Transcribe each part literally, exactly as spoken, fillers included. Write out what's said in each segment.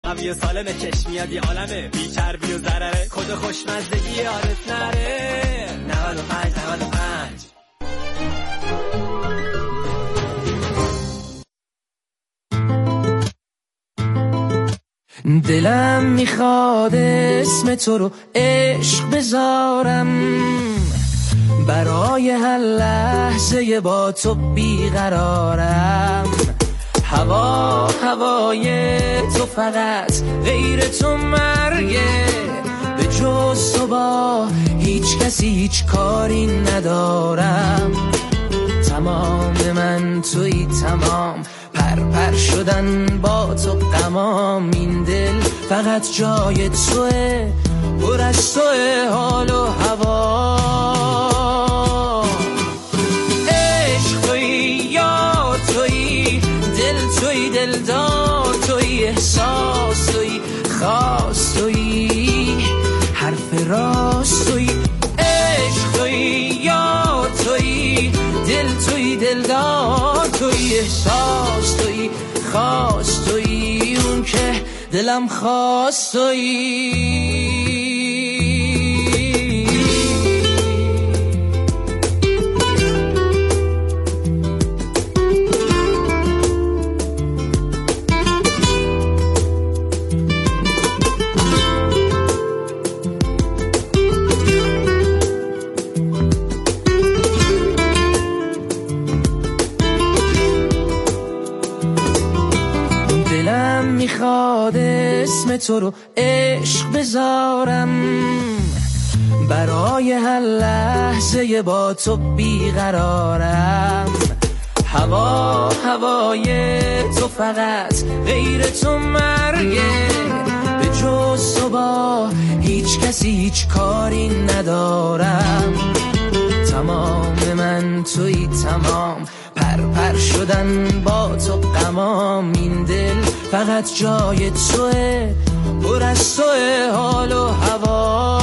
یه سالمه چشمیاد یه عالمه بی چربی و ضرره کد خوشمزدگی یادت نره نود و پنج نود و پنج. دلم میخواد اسم تو رو عشق بذارم، برای هر لحظه با تو بیقرارم. هوا هوای تو فقط غیر تو مرگه، به جز تو با هیچ کسی هیچ کاری ندارم. تمام من توی تمام، پر پر شدن با تو غمام. این دل فقط جای توه، پر از توه حال و هوا. عشق توی یا توی، دل توی دلدار توی، احساس توی خاص توی، حرف راست توی. عشق توی یا توی، دل توی دلدار توی، احساس توی خاص توی، اون که دلم خواست توی. میخواد اسم تو رو عشق بذارم، برای هر لحظه با تو بیقرارم. هوا هوای تو فقط غیر تو مرگه، به جز تو با هیچ کسی هیچ کاری ندارم. تمام من توی تمام، پر پر شدن با تو غمام. این دل فقط جای توه، پر از توه حال و هوا.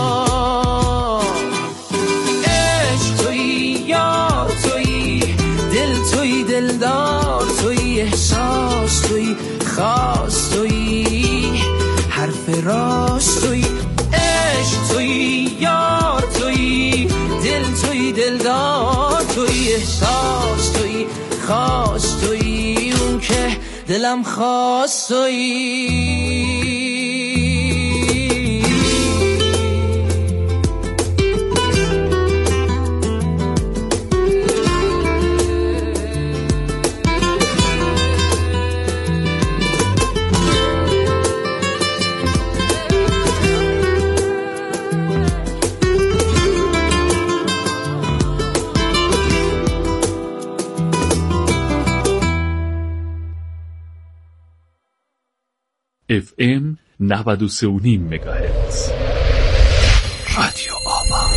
عشق توی یا توی، دل توی دلدار توی، احساس توی خاص توی، حرف راست توی. عشق توی یا توی، دل توی دلدار توی، احساس توی خاص توی، اون که دلم خواست توی. اف ام نود و سه و نیم مگاهرتز رادیو آبان.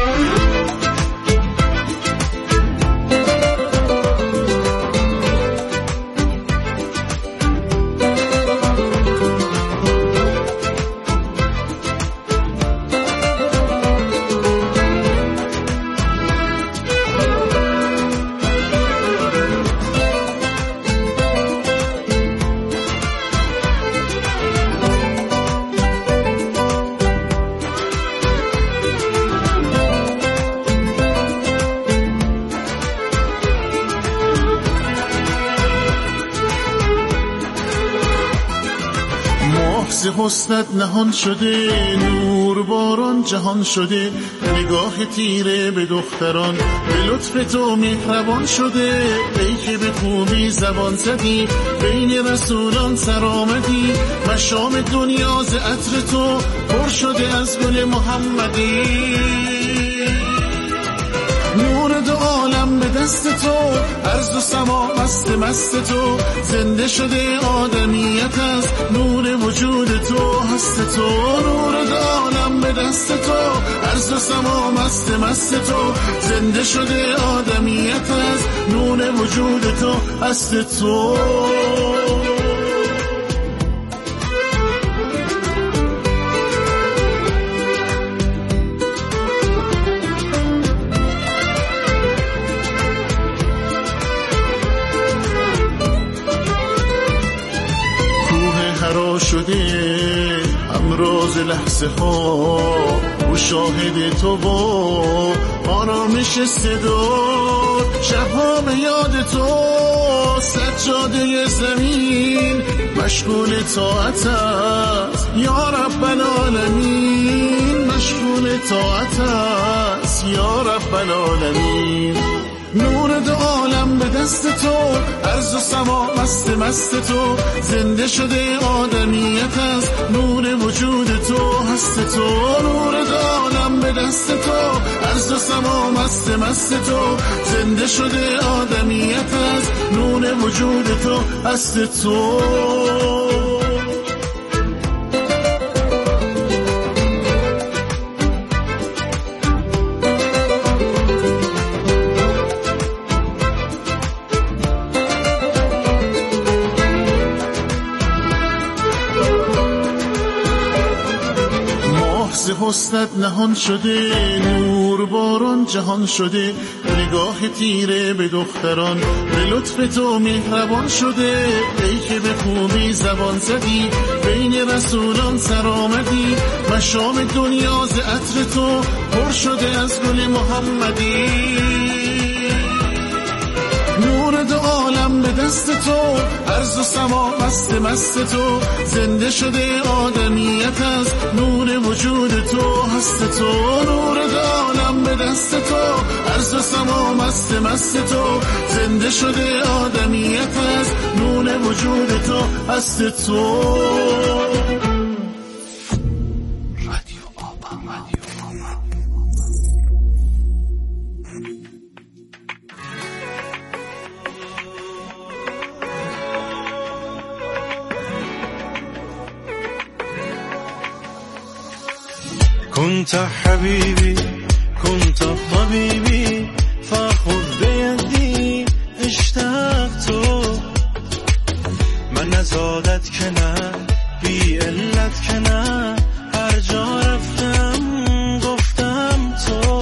حسنت نهان شده، نور باران جهان شده. نگاه تیره به دختران به لطف تو مهربان شده. ای که به خوبی زبان زدی، بین رسولان سر آمدی. مشام دنیا ز عطر تو پر شده از گل محمدی. نور دو عالم به دست تو، ارض و سما مست مست تو. زنده شده آدمیت از نور وجود تو، هست تو. نور دو عالم به دست تو، ارض و سما مست مست تو. زنده شده آدمیت از نور وجود تو، هست تو. شده همراز لحظه ها و شاهد تو با آرامش صدا شبها به یاد تو سجاده زمین مشغول طاعت است یا رب العالمین مشغول طاعت است یا رب العالمین نور دو عالم به دست تو عرض و سما مست مست تو زنده شده آدمیت از نور وجود تو هست تو نور دو عالم به دست تو عرض و سما مست مست تو زنده شده آدمیت از نور وجود تو هست تو حسنت نهان شده نور باران جهان شده نگاه تیره به دختران به لطف تو مهربان شده ای که به خوبی زبان زدی بین رسولان سر آمدی مشام دنیا ز عطر تو پر شده از گل محمدی نور دو عالم به دست تو عرض و سما مست مست تو زنده شده آدمیت از نور وجود تو هست تو نور دو عالم به دست تو عرض و سما مست مست تو زنده شده آدمیت از نور وجود تو هست تو كنت حبيبي كنت طبيبي فخذ بيدي اشتقت من نزادت کنه بی علت کنه هر جا رفتم گفتم تو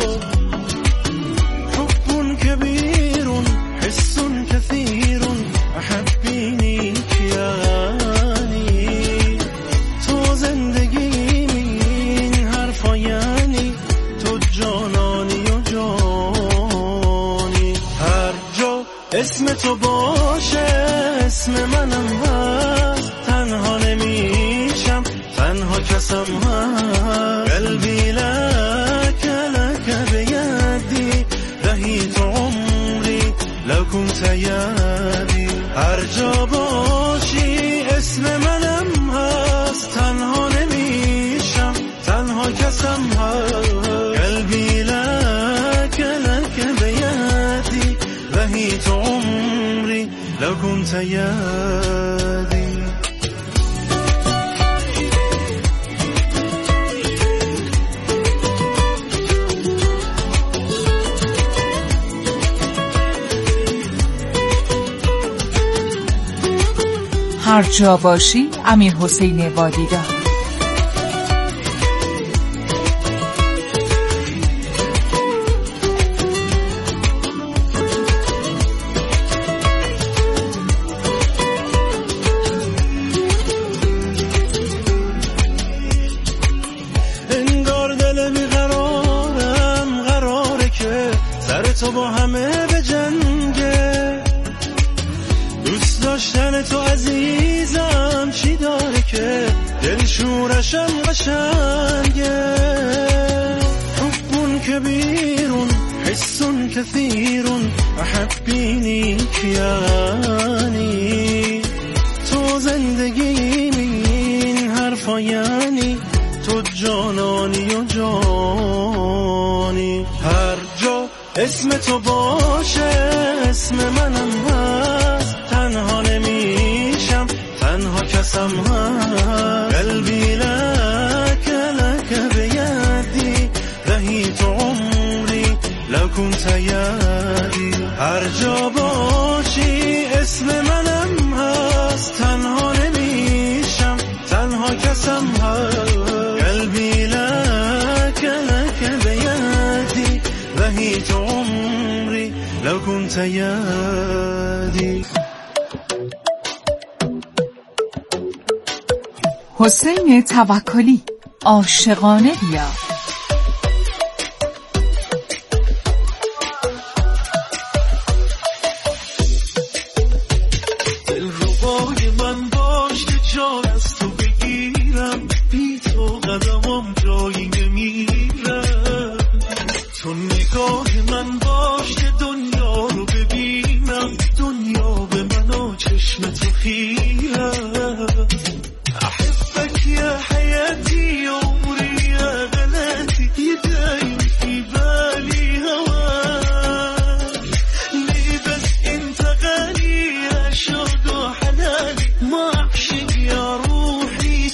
حب كبير حس كثير احبيني كياني تو زندگی اسم تو باشه اسم منم هست تنها نمیشم تنها کسم هست قلبی لک لک بیدی دهیت عمری لو كنت یدی هر جا باشی اسم منم هست تنها نمیشم تنها کسم هست قلبی لک لک بیدی دهیت عمری لو كنت یدی هر جا باشی امیرحسین وادیدار. انگار دل بیقرارم قراره که سر تو با همه به جنگه دوست داشتن تو عزیزم چی داره که دل شورشم قشنگه حب كبير حس كثير احبيني کیانی تو زندگی این حرفا یعنی تو جانانی و جانی هر جا اسم تو باشه اسم منم هست تنها نمیشم تنها کسم هست قلبی لک لک بیدی دهیت عمری لو كنت یدی هر جا باشی اسم منم هست تنها نمیشم تنها کسم هست قلبی لك لك بیدی دهیت عمری لو كنت یدی حسین توکلی، عاشقانه بیا. دلربای من باش که جان از تو بگیرم، بی تو قدمم جایی نمیرم. تو نگاه من باش که دنیا رو ببینم، دنیا به من و چشم تو خیرم. احبك يا حياتي عمري يا غلاتي، يدايم في بالي هواك. ليه بس انت غالي يا شوق وحناني، ما اعشق يا روحي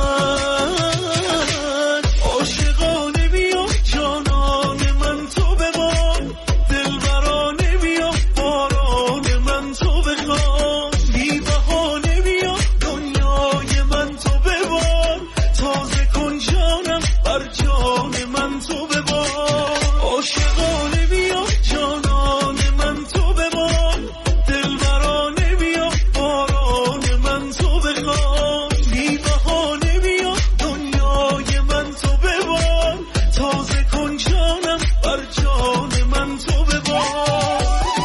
سواك. عاشقانه بیا جانان من تو بمان، دلبرانه بیا باران من تو بخوان. بی بهانه بیا دنیای من تو ببار، تازه کن جانم بر جان من تو ببار. عاشقانه بیا جانان من تو بمان، دلبرانه بیا باران من تو بخوان. بی بهانه بیا دنیای من تو ببار، تازه کن جانم بر جان من تو ببار.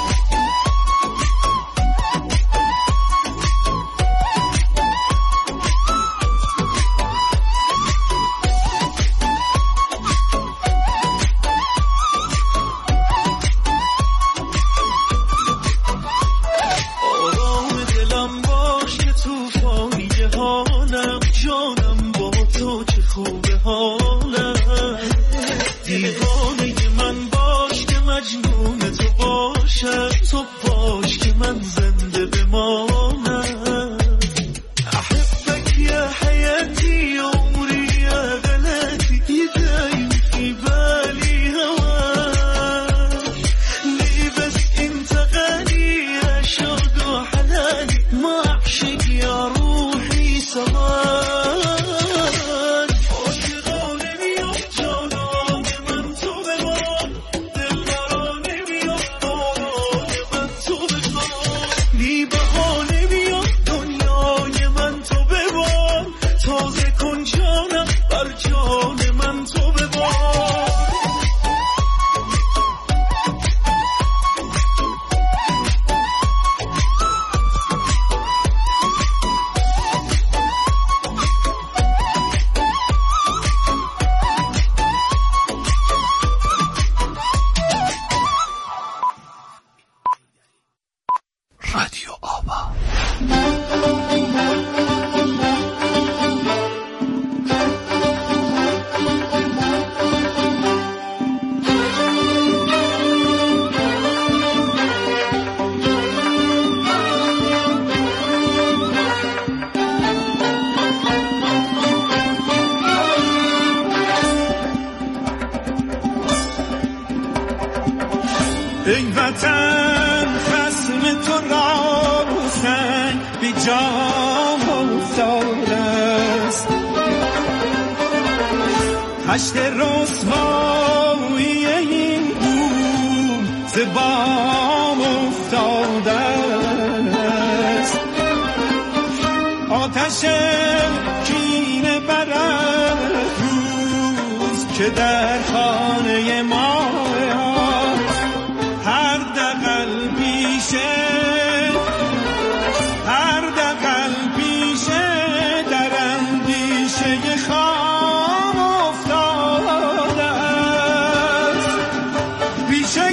آرام دلم باش که توفانی حالم، جانم با تو چه خوبه حالم. دیوانه من باش که مجنون تو باشم، تو باش که من زنده بمانم. احبك يا حياتي عمري يا غلاتي، يدايم في بالي هواك. ليه بس انت غالي يا شوق وحناني، ما اعشق يا روحي سواك. عاشقانه بیا جانان من تو بمان، دلبرانه بیا باران من تو بخوان. بی بهانه بیا دنیای من تو ببار، تازه کن جانم بر جان من تو ببار. رادیو آوا. ای وطن خصم تو را سنگ بی جام افتاده است، هشت رسوایی این بوم ز بام افتاده است. آتش کینه برد روز که در خانه ما، هر دغل پیشه هر دغل پیشه در اندیشه خام افتاده است. پیشه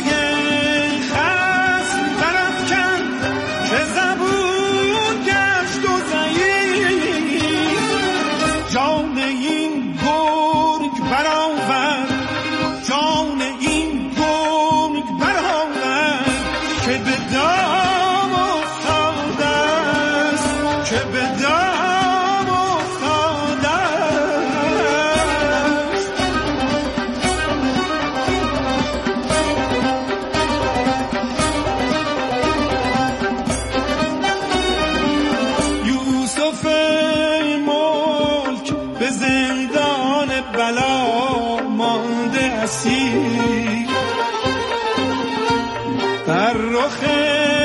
خصم برافکن که زبون گشت و ضعیف، جان این گرگ برآورد، جان این گرگ برآورد که به دام افتاده است، که به دام افتاده است. یوسف ملک به زندان بلا مانده اسیر، بر رخ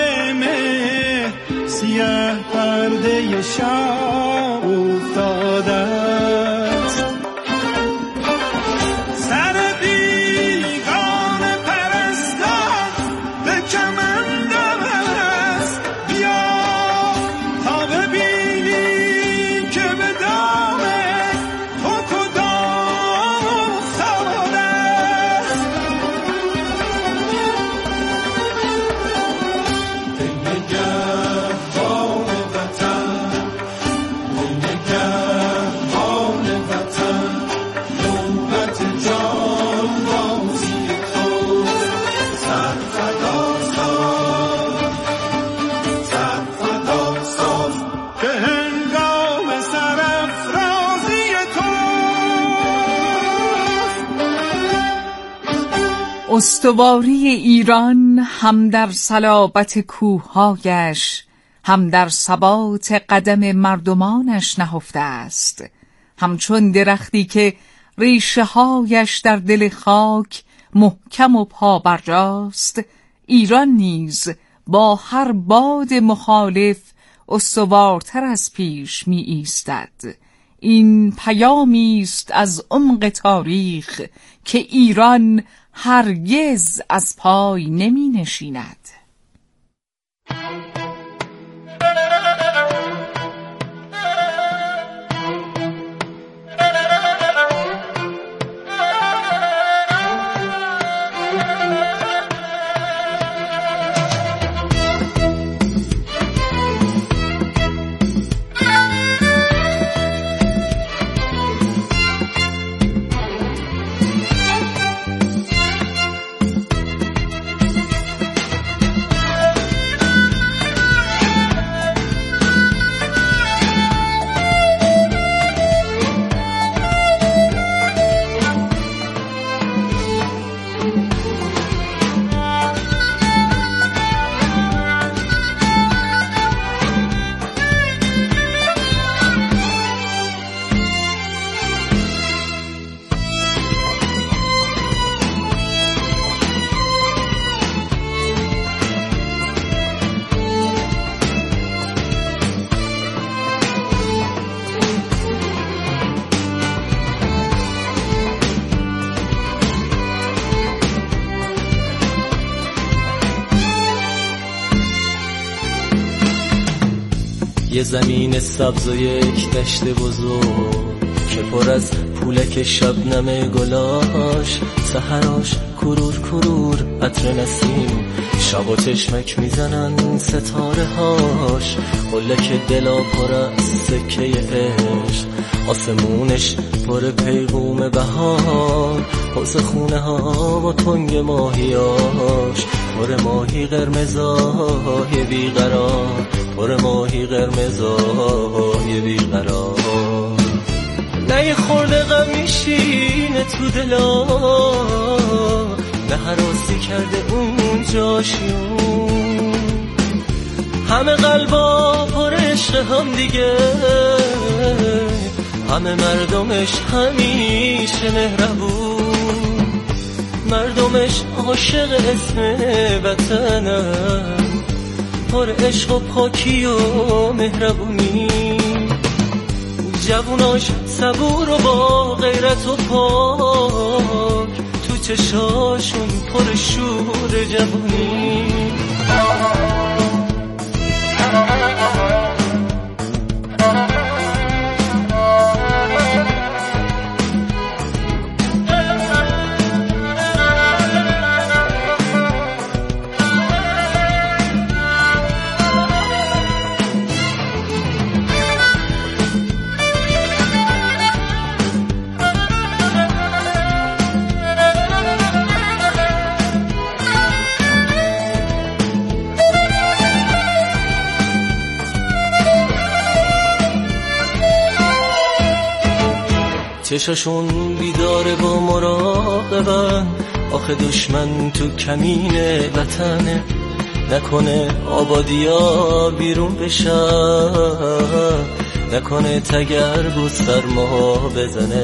مه سیه پرده شاه افتاده استواری ایران هم در صلابت کوههایش، هم در ثبات قدم مردمانش نهفته است. همچون درختی که ریشه هایش در دل خاک محکم و پابرجاست، ایران نیز با هر باد مخالف استوارتر از پیش می ایستد. این پیامی است از عمق تاریخ که ایران هرگز از پای نمی نشیند. یه زمین سبز و یک دشت بزرگ که پر از پولک شبنم گلاش، سحراش کرور کرور عطر نسیم، شب و چشمک میزنن ستاره هاش، قلک دلا پر از سکه عشق، آسمونش پر پیغوم بهار، حوض خونه ها و تنگ ماهیاش، پر ماهی قرمزای بیقرار، پر ماهی قرمزای بیقرار. نه یه خورده غم میشینه تو دلا، نه هراسی کرده اون جاشیون، همه قلبا پر عشق هم دیگه، همه مردمش همیشه مهربون، مردمش عاشق اسم وطنن، پر عشق و پاکی و مهربونی، جووناش صبور و با غیرت و پاک، تو چشاشون پر شور جوونی. چشاشون بیداره با مراقبن، آخه دشمن تو کمین وطنه، نکنه آبادیا بیرون بشن، نکنه تگرگ و سرما بزنه.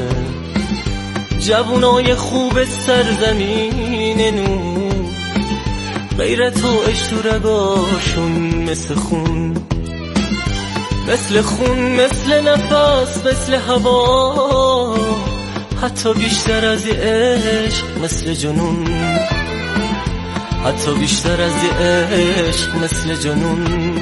جوونای خوب سرزمین نور، غیرت و عشق تو رگاشون مثل خون، مثل خون، مثل نفس، مثل هوا، حتی بیشتر از یه عشق مثل جنون، حتی بیشتر از یه عشق مثل جنون.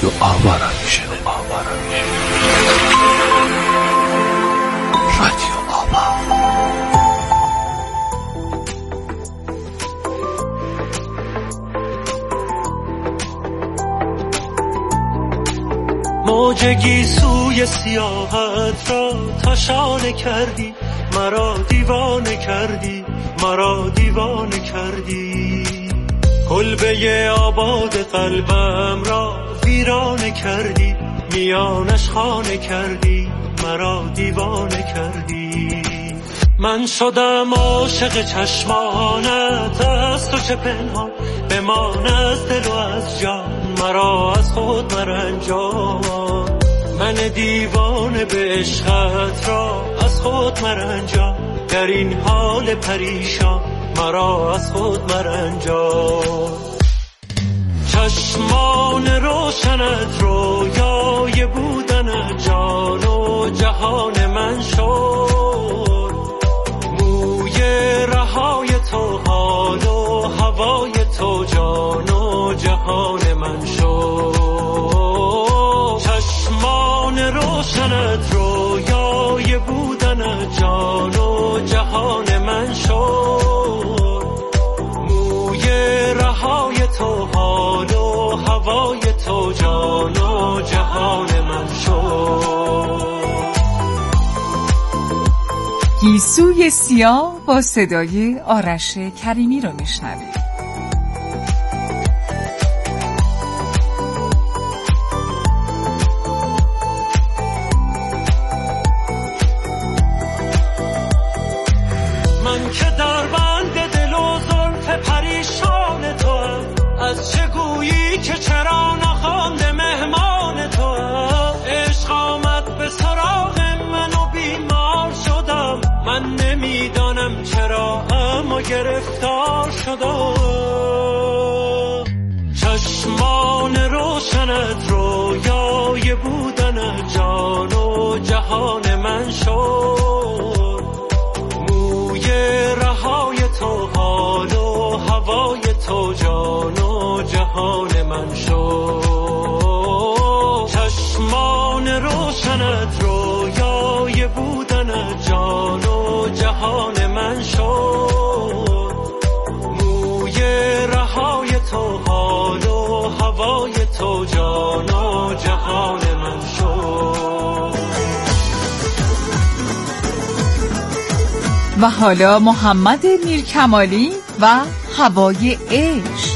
رادیو آوا را میشنه. رادیو آوا. موج گیسوی سیاحت را تشانه کردی، مرا دیوانه کردی، مرا دیوانه کردی. کلبه آباد قلبم را ویرانه کردی، میانش خانه کردی، مرا دیوانه کردی. من شدم عاشق چشمانت، از تو چه پنهان بمان از دل و از جان، مرا از خود مرنجان. من دیوانه به عشقت را از خود مرنجان، در این حال پریشان مرا از خود مرنجان. چشمان روشنت رویای بودن جان و جهان من شد، موی رهای تو حال و هوای تو جان و جهان من شد. چشمان روشنت رویای بودن جان و جهان من شد، موی رهای تو حال و هوای تو جان و جهان من شد. گیسوی سیاه با صدای آرش کریمی رو میشنوید. من که در بند دل و زلف پریشان تو هم، از چه گویی که چرا نخوانده مهمان تو هم. عشق آمد به سراغ من و بیمار شدم، من نمیدانم چرا اما گرفتار شدم. چشمان روشنت رویای بودن جان و جهان من شد، موی رهای تو حال و هوای تو جان و جهان من شد. چشمان روشنت رویای بودن جان و جهان من شد، موی رهای تو حال و هوای تو جان و جهان من شد. و حالا محمد میرکمالی و هوای عشق.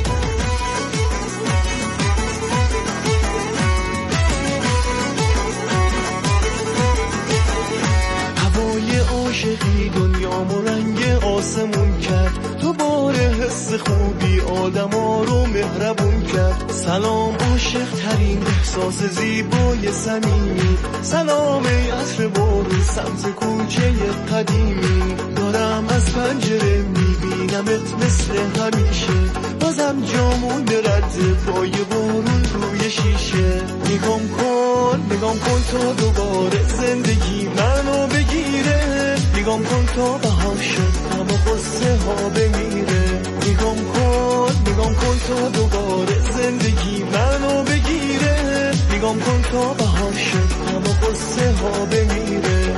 هوای عاشقی دنیامو رنگ آسمون کرد، تو بار حس خوبی آدما رو مهربون کرد. سلام عاشق ترین احساس زیبای صمیمی، سلام ای عطر بارون سمت کوچه قدیمی. دارم از پنجره میبینمت مثل همیشه، بازم جامون رد پای بارون روی شیشه. نگام کن نگام کن تا دوباره زندگی منو بگیره، نگام کن تا بهار شد اما قصه ها بمیره. نگام کن نگام کن تا دوباره زندگی منو بگیره، نگام کن تا بهار شد اما قصه ها بمیره.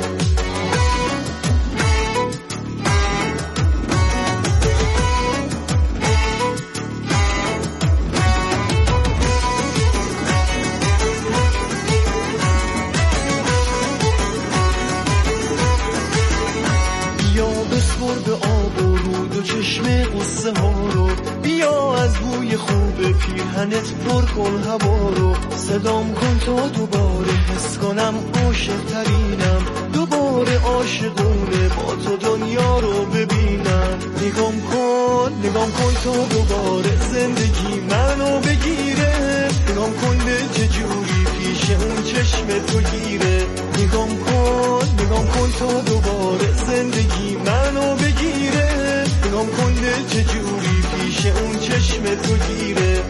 به آب و رود و چشم قصه ها رو، بیا از بوی خوب پیرهنت پر کن هوا رو. صدام کن تا دوباره حس کنم عاشق ترینم، دوباره عاشقونه با تو دنیا رو ببینم. نگام کن نگام کن تا دوباره زندگی منو بگیره، نگام کن به چه جوری پیش اون چشم تو گیره. نگام کن نگام کن تا دوباره زندگی منو بگیره، نگام کن به چه جوری پیش اون چشم تو گیره.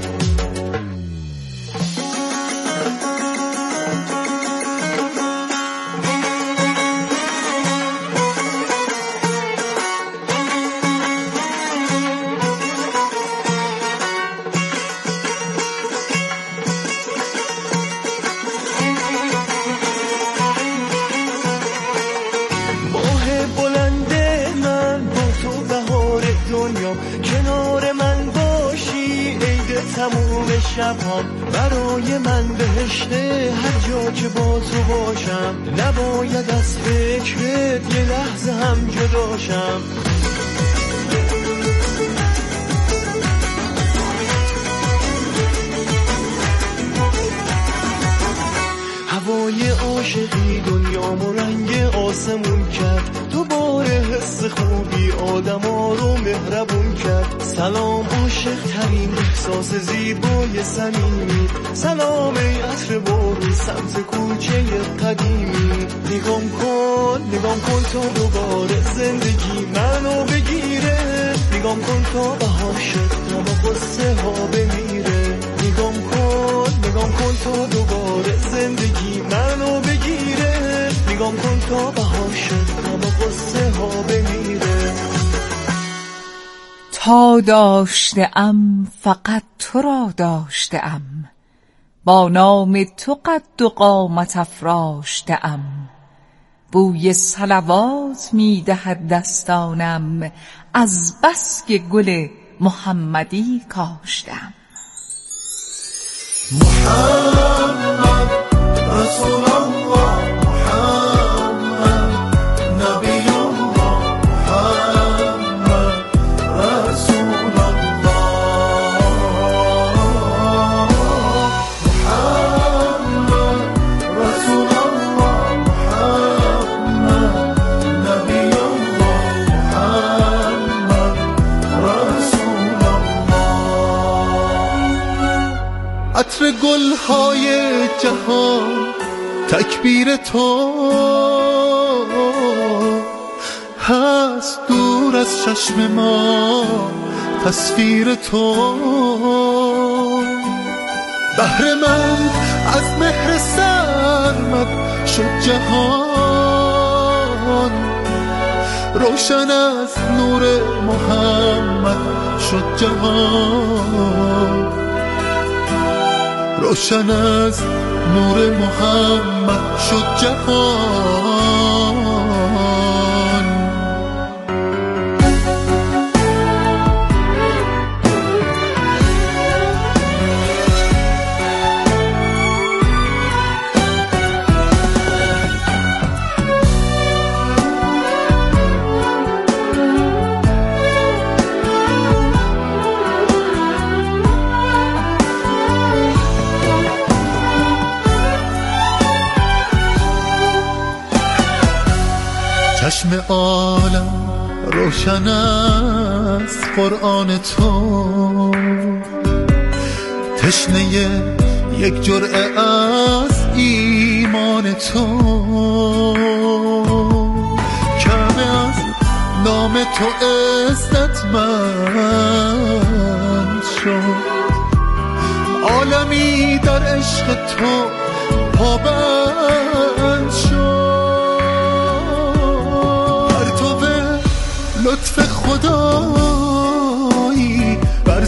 دنیا کنار من باشی، عید تموم شبام برای من بهشته، هر جا که با تو باشم نباید از فکرت یه لحظه هم جداشم. هوای عاشقی دنیامو رنگ آسمون کرد، دوباره حس خوبی آدما رو مهربون کرد. سلام عاشق ترین احساس زیبای صمیمی، سلام ای عطر بارون سبز کوچه قدیمی. نگام کن نگام کن تا دوباره زندگی منو بگیره، نگام کن تا بهار شد اما قصه ها بمیره. نگام کن نگام کن تا دوباره زندگی منو بگیره، نگام کن تا بهار شد اما قصه ها بمیره. تا داشته ام فقط تو را داشته ام، با نام تو قد و قامت افراشته ام. بوی صلوات می دهد دستانم، از بس که گل محمدی کاشتم. محمد رسول الله، محمد نبی الله، محمد رسول الله، محمد رسول الله، محمد نبی الله، محمد رسول الله. عطر گل‌های جهان تکبیر تو هست، دور از چشم ما تصویر تو. بهر من از مهر سرمد شد جهان، روشن از نور محمد شد جهان، روشن از نور محمد شد جهان. چشم عالم روشن از قرآن تو، تشنه یک جرعه از ایمان تو. کعبه از نام تو عزتمند شد، عالمی در عشق تو پابند شد. لطف خدایی بر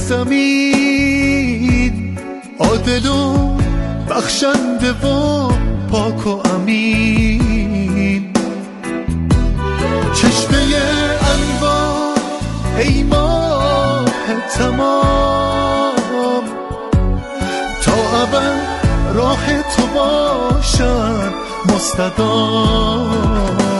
زمین، عادل و بخشنده و پاک و امین. چشمه انوار ای ماه تمام، تا ابد راه تو باشد مستدام.